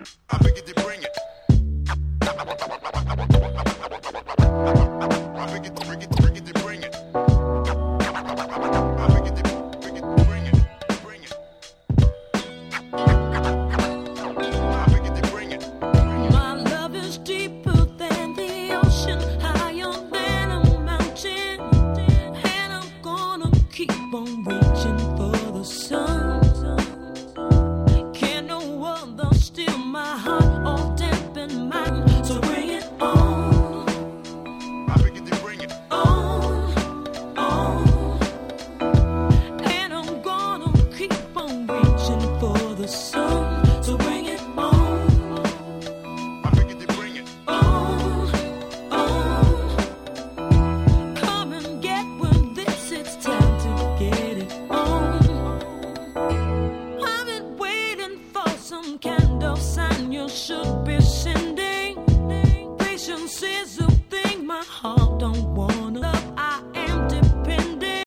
I beg you to bring it. I beg you to bring it, bring it, bring it. I beg you to bring it, bring it, bring it. I beg you to bring it. My love is deeper than the ocean, higher than a mountain, and I'm gonna keep on reaching for the sun. Can't no other steal my heart or dampen mine, so bring it on. I beg you to bring it. On. And I'm gonna keep on reaching for the sun, so bring it on. I beg you to bring it. On. Come and get with this, it's time to get it on. I've been waiting for some kind of sign you should be sending. Patience is a thing my heart don't want